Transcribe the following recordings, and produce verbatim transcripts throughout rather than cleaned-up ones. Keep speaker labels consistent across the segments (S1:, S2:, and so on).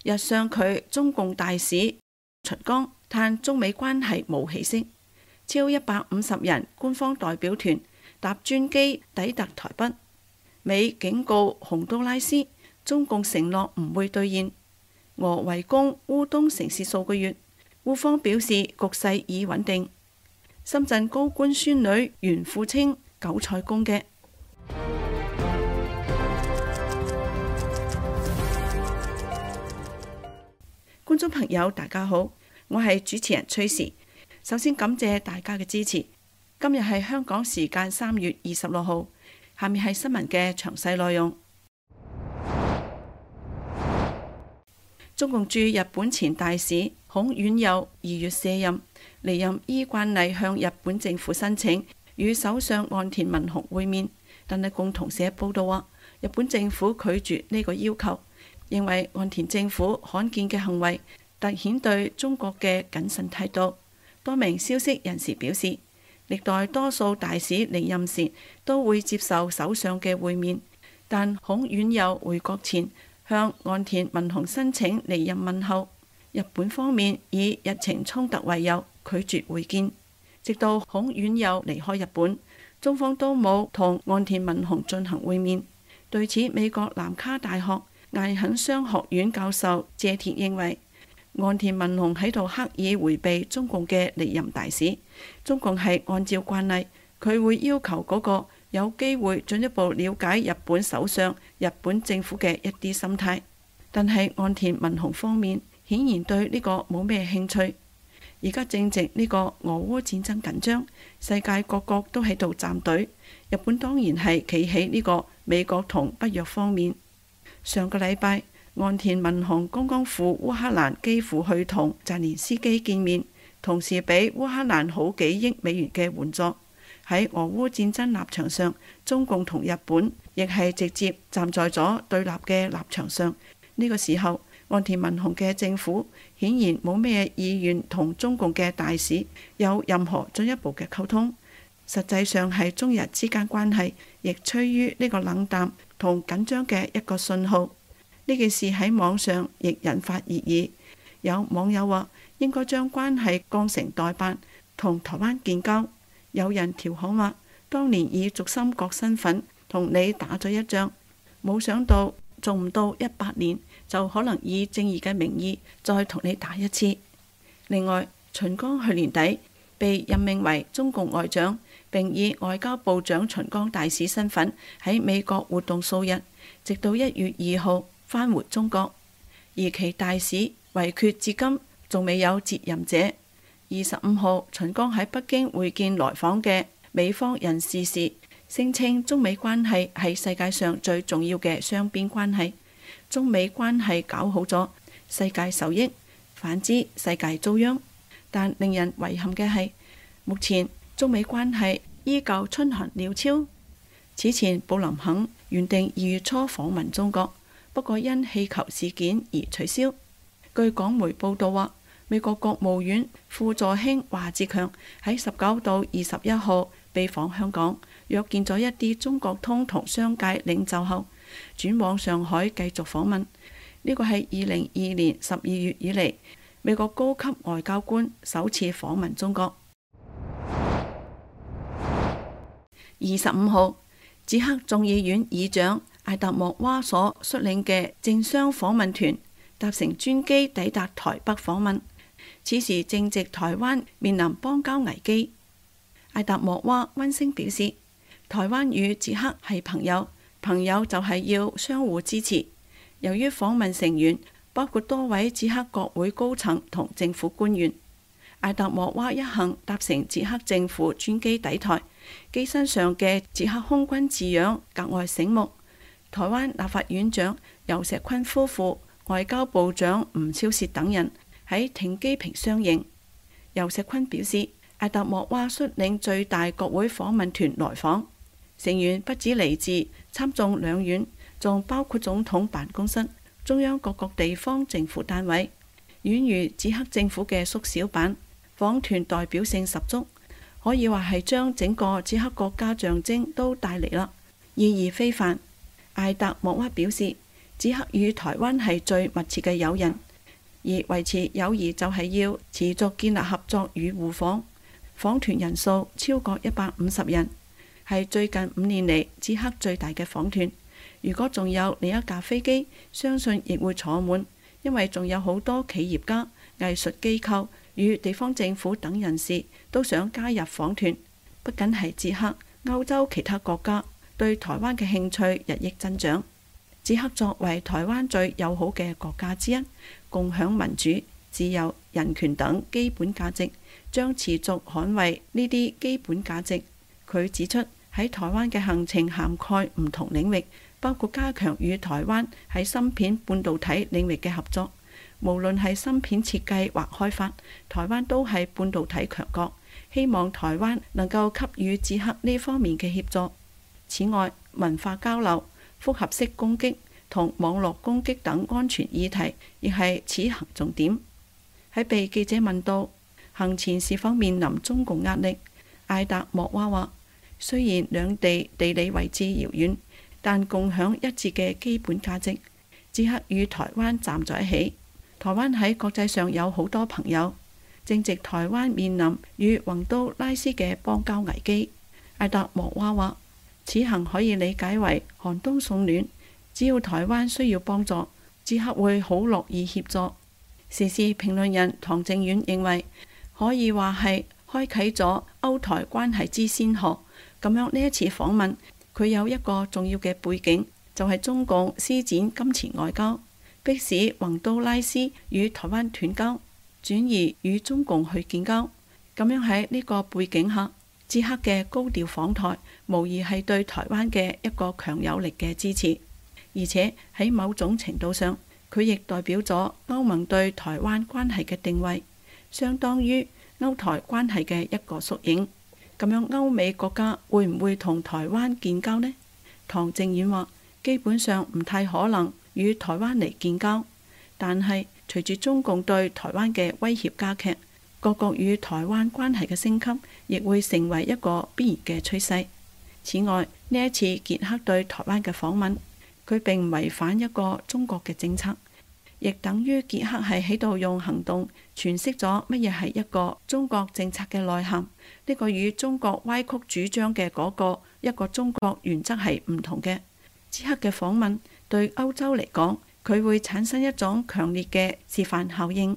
S1: 日上佢中共大使秦剛嘆中美關係冇起色，超一百五十人官方代表團搭專機抵達台北。美警告洪都拉斯，中共承諾唔會兌現。俄圍攻烏東城市數個月，烏方表示局勢已穩定。深圳高官孫女袁富清韭菜公嘅。觀眾朋友大家好，我係主持人崔時。首先感謝大家嘅支持。今日係香港時間三月二十六號，下面係新聞嘅詳細內容。中共駐日本前大使孔鉉佑二月卸任，離任依慣例向日本政府申請與首相岸田文雄會面，但係共同社報道話，日本政府拒絕呢個要求，認為岸田政府罕見嘅行為凸顯對中國嘅謹慎態度。多名消息人士表示，歷代多數大使離任時都會接受首相嘅會面，但孔鉉佑回國前向岸田文雄申請離任問候，日本方面以日程衝突為由拒絕會見，直到孔鉉佑離開日本，中方都冇同岸田文雄進行會面。對此，美國南卡大學艾肯商學院教授謝鐵認為，岸田文雄喺度刻意迴避中共嘅離任大使，中共係按照慣例，佢會要求嗰個有機會進一步了解日本首相、日本政府嘅一啲心態，但係岸田文雄方面顯然對呢個冇咩興趣。而家正值呢個俄烏戰爭緊張，世界各國都喺度站隊，日本當然係企喺呢個美國同北約方面。上個禮拜，岸田文雄剛剛赴烏克蘭基輔去同澤連斯基見面，同時俾烏克蘭好幾億美元嘅援助。喺俄烏戰爭立場上，中共同日本亦係直接站在咗對立嘅立場上。呢個時候，岸田文雄嘅政府顯然冇咩意願同中共嘅大使有任何進一步嘅溝通。實際上係中日之間關係亦趨於呢個冷淡同緊張嘅一個信號。呢件事喺網上亦引發熱議，有網友話應該將關係降成代辦，同台灣建交。有人調侃話，當年以軸心國身份同你打咗一仗，冇想到仲唔到一百年就可能以正義嘅名義再同你打一次。另外，秦剛去年底被任命為中共外長，並以外交部長秦剛大使身份喺美國活動數日，直到一月二號返回中國，而其大使遺缺至今仲未有接任者。二十五號，秦剛喺北京會見來訪嘅美方人士時，聲稱中美關係係世界上最重要嘅雙邊關係，中美關係搞好咗，世界受益；反之，世界遭殃。但令人遺憾嘅係，目前中美關係依舊春寒料峭。此前，布林肯原定二月初訪問中國，不過因氣球事件而取消。據港媒報道話，美國國務院副助卿華志強喺十九到二十一號被訪香港，約見咗一啲中國通同商界領袖後，轉往上海繼續訪問。呢個係二零二二年十二月以嚟美國高級外交官首次訪問中國。二十五號，捷克眾議院議長艾達莫娃所率領嘅政商訪問團搭乘專機抵達台北訪問。此時正值台灣面臨邦交危機，艾達莫娃溫聲表示，台灣與捷克係朋友，朋友就係要相互支持。由於訪問成員包括多位捷克國會高層同政府官員，艾達莫娃一行搭乘捷克政府專機抵台，機身上嘅捷克空軍字樣格外醒目。台灣立法院長游錫堃夫婦、外交部長吳釗燮等人喺停機坪相迎。游錫堃表示，艾達莫娃率領最大國會訪問團來訪，成員不止嚟自參眾兩院，仲包括總統辦公室、中央各個地方政府單位，宛如捷克政府嘅縮小版。訪團代表性十足，可以話係將整個捷克國家象徵都帶嚟啦，意義非凡。艾達莫娃表示， 捷克與台灣係最密切嘅友人，而維持友誼就係要持續建立合作與互訪。訪團人數超過一百五十人，係最近五年嚟捷克最大嘅訪團。如果仲有另一架飛機，相信亦會坐滿，因為仲有好多企業家、藝術機構與地方政府等人士都想加入訪團。不僅係捷克，歐洲其他國家對台灣嘅興趣日益增長。捷克作為台灣最友好嘅國家之一，共享民主、自由、人權等基本價值，將持續捍衛呢啲基本價值。佢指出，喺台灣嘅行程涵蓋唔同領域，包括加強與台灣喺芯片半導體領域嘅合作。無論係芯片設計或開發，台灣都係半導體強國，希望台灣能夠給予捷克呢方面嘅協助。此外，文化交流、複合式攻擊同網絡攻擊等安全議題亦係此行重點。喺被記者問到行前是否面臨中共壓力，艾達莫娃話：雖然兩地地理位置遙遠，但共享一致嘅基本價值。捷克與台灣站在一起，台灣喺國際上有好多朋友。正值台灣面臨與洪都拉斯嘅邦交危機，艾達莫娃話：此行可以理解為寒冬送暖，只要台灣需要幫助，捷克會好樂意協助。時事評論人唐正遠認為，可以話係開啟咗歐台關係之先河。咁樣呢一次訪問，佢有一個重要嘅背景，就係中共施展金錢外交，迫使洪都拉斯與台灣斷交，轉移與中共去建交。咁樣喺呢個背景下，捷克嘅高調訪台，無疑係對台灣嘅一個強有力嘅支持，而且喺某種程度上，佢亦代表咗歐盟對台灣關係嘅定位，相當於歐台關係嘅一個縮影。咁樣歐美國家會唔會同台灣建交呢？唐正遠話：基本上唔太可能與台灣嚟建交，但係隨住中共對台灣嘅威脅加劇，各國與台灣關係嘅升級，亦會成為一個必然嘅趨勢。此外，呢一次捷克對台灣嘅訪問，佢並唔違反一個中國嘅政策，亦等於捷克係喺度用行動詮釋咗乜嘢係一個中國政策嘅內涵。呢個與中國歪曲主張嘅嗰個一個中國原則係唔同嘅。捷克嘅訪問對歐洲嚟講，佢會產生一種強烈嘅示範效應。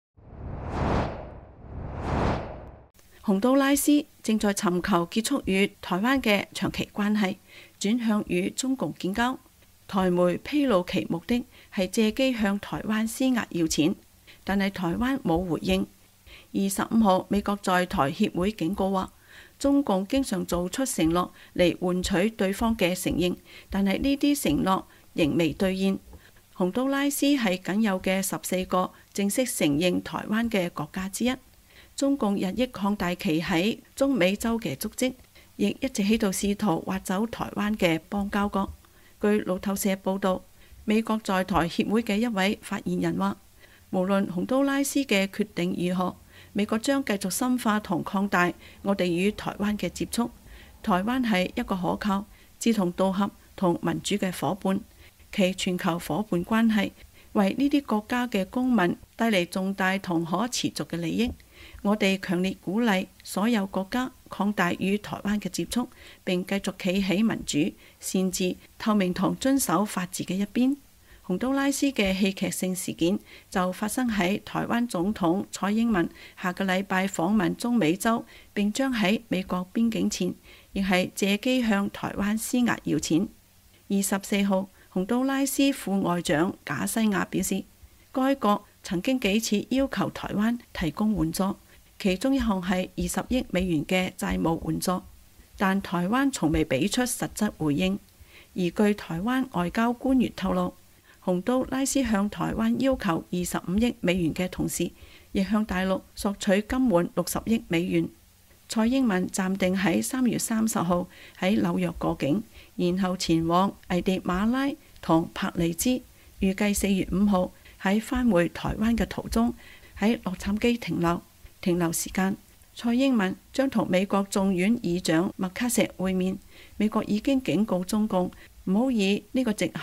S1: 洪都拉斯正在尋求結束與台灣嘅長期關係，轉向與中共建交。台媒披露其目的係借機向台灣施壓要錢，但係台灣冇回應。二十五號，美國在台協會警告話，中共經常做出承諾嚟換取對方嘅承認，但係呢啲承諾仍未兌現。洪都拉斯係僅有嘅十四個正式承認台灣嘅國家之一。中共日益擴大其喺中美洲嘅足跡，亦一直喺度試圖挖走台灣嘅邦交國。據路透社報導，美國在台協會嘅一位發言人話，無論洪都拉斯嘅決定如何，美國將繼續深化同擴大我哋與台灣嘅接觸。台灣係一個可靠、志同道合同民主嘅伙伴，其全球伙伴關係為呢啲國家嘅公民帶嚟重大同可持續嘅利益。我哋強烈鼓勵所有國家擴大與台灣嘅接觸，並繼續企喺民主、善治、透明同遵守法治嘅一邊。洪都拉斯嘅戲劇性事件就發生喺台灣總統蔡英文下個禮拜訪問中美洲，並將喺美國邊境前，亦係借機向台灣施壓要錢。二十四號，洪都拉斯副外長賈西亞表示，該國曾經幾次要求台灣提供援助，其中一項係二十億美元嘅債務援助，但台灣從未俾出實質回應。而據台灣外交官員透露，洪都拉斯向台灣要求二十五億美元嘅同時，亦向大陸索取金援六十億美元。蔡英文暫定喺三月三十號喺紐約過境，然後前往危地馬拉同帕利茲，預計四月五號喺返回台灣嘅途中喺洛杉磯停留。停留時間，蔡英文將同美國眾院議長麥卡錫會面。美國已經警告中共唔好以呢個藉口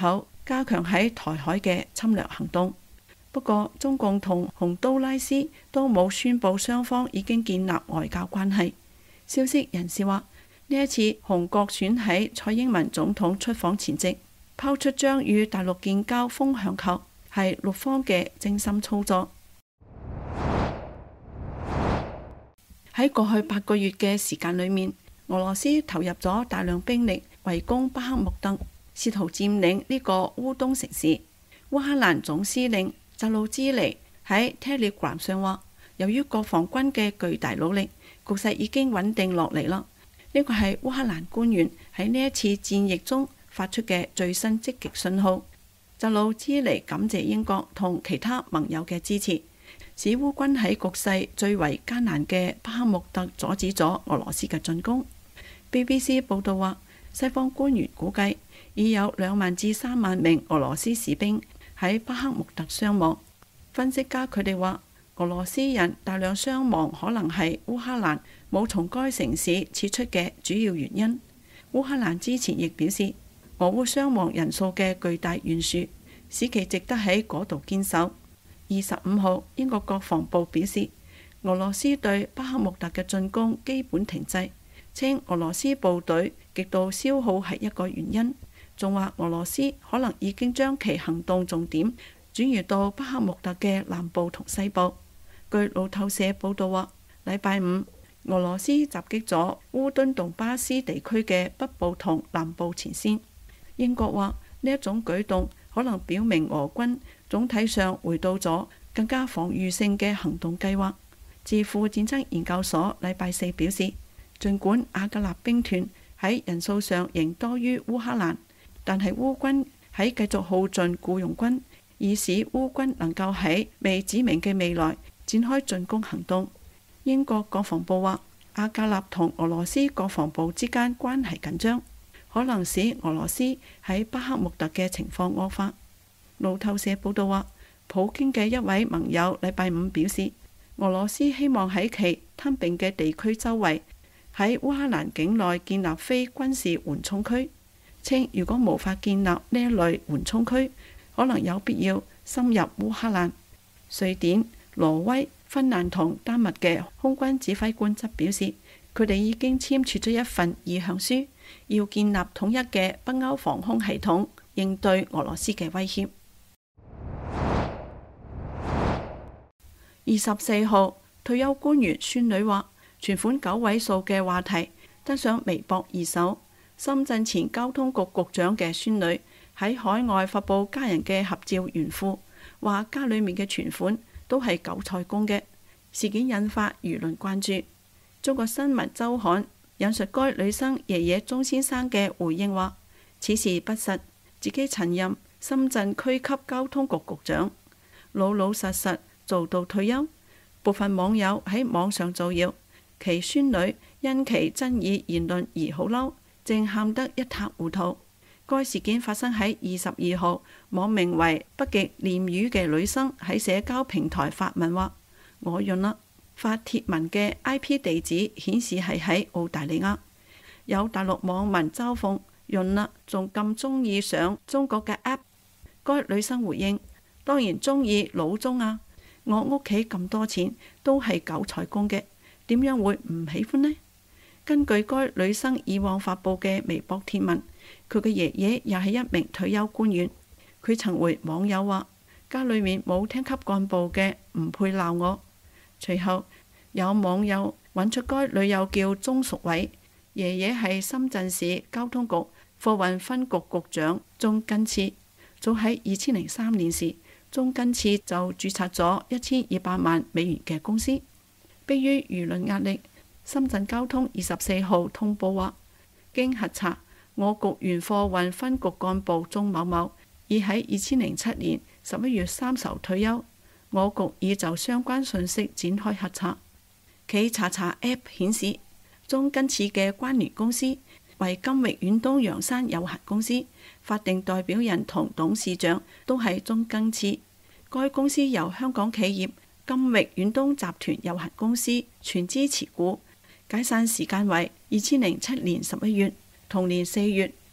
S1: 加強喺台海嘅侵略行動。不過，中共同洪都拉斯都冇宣布雙方已經建立外交關係。消息人士話，呢一次洪國選喺蔡英文總統出訪前夕拋出將與大陸建交風向球，係陸方嘅精心操作。喺過去八個月嘅時間裏面，俄羅斯投入咗大量兵力圍攻巴克穆特，試圖佔領呢個烏東城市。烏克蘭總司令扎魯茲尼喺 Telegram 上話，由於國防軍嘅巨大努力，局勢已經穩定落嚟啦。呢個係烏克蘭官員喺呢一次戰役中發出嘅最新積極信號。扎魯茲尼感謝英國同其他盟友嘅支持，使烏軍喺局勢最為艱難嘅巴克穆特阻止咗俄羅斯嘅進攻。B B C 報道話，西方官員估計已有兩萬至三萬名俄羅斯士兵喺巴克穆特傷亡。分析家佢哋話，俄羅斯人大量傷亡可能係烏克蘭冇從該城市撤出嘅主要原因。烏克蘭之前亦表示，俄烏傷亡人數嘅巨大懸殊使其值得喺嗰度堅守。二十五號，英國國防部表示，俄羅斯對巴克穆特嘅進攻基本停滯，稱俄羅斯部隊極度消耗係一個原因，仲話俄羅斯可能已經將其行動重點轉移到巴克穆特嘅南部同西部。據路透社報道話，禮拜五俄羅斯襲擊咗烏敦頓巴斯地區嘅北部同南部前線。英國話呢一種舉動可能表明俄軍總體上回到咗更加防禦性嘅行動計劃。智庫戰爭研究所禮拜四表示，儘管瓦格納兵團喺人數上仍多於烏克蘭，但係烏軍喺繼續耗盡僱傭軍，以使烏軍能夠喺未指明嘅未來展開進攻行動。英國國防部話，瓦格納同俄羅斯國防部之間關係緊張，可能使俄羅斯喺巴克穆特嘅情況惡化。路透社報道話，普京嘅一位盟友禮拜五表示，俄羅斯希望喺其吞併嘅地區周圍喺烏克蘭境內建立非軍事緩衝區，稱如果無法建立呢一類緩衝區，可能有必要深入烏克蘭。瑞典、挪威、芬蘭同丹麥嘅空軍指揮官則表示，佢哋已經簽署咗一份意向書，要建立統一嘅北歐防空系統，應對俄羅斯嘅威脅。二十四號，退休官員孫女話，存款九位數嘅話題登上微博二手。深圳前交通局局長嘅孫女喺海外發布家人嘅合照炫富，話家裏面嘅存款都係韭菜公嘅。事件引發輿論關注。中國新聞週刊引述該女生爺爺鐘先生嘅回應話，此事不實，自己曾任深圳區級交通局局長，老老實實做到退休。部分網友喺網上造謠，其孫女因其爭議言論而好嬲，正喊得一塌糊塗。該事件發生喺二十二號，網名為北極念雨嘅女生喺社交平台發文話，我潤啦。發帖文嘅 I P 地址顯示係喺澳大利亞。有大陸網民嘲諷，潤啦仲咁中意上中國嘅 app。該女生回應，當然中意老鍾啊，我屋企咁多錢都係韭菜公嘅，點樣會唔喜歡呢？根據該女生以往發布嘅微博貼文，佢嘅爺爺又係一名退休官員。佢曾回網友話，家裏面冇廳級幹部嘅唔配鬧我。隨後有網友揾出該女友叫鍾淑偉，爺爺係深圳市交通局貨運分局局長鍾根次。早喺二千零三年時，鍾根次就註冊咗一千二百萬美元嘅公司。迫於輿論壓力，深圳交通二十四號通報話，經核查，我局原貨運分局幹部鍾某某已喺二千零七年十一月三十號退休。我局已就相關信息展開核查。其查查 App 顯示，鍾根次嘅關聯公司為金域遠東洋山有限公司，法定代表人同董事長都係鍾根次。該公司由香港企業金域遠東集團有限公司全資持股，解散時間為二千零七年十一月。同年四月，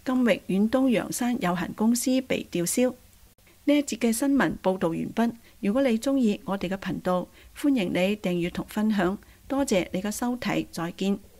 S1: 金域遠東洋山有限公司被吊銷。呢一節嘅新聞報導完畢。如果你鍾意我哋嘅頻道，歡迎你訂閱同分享。多謝你嘅收睇，再見。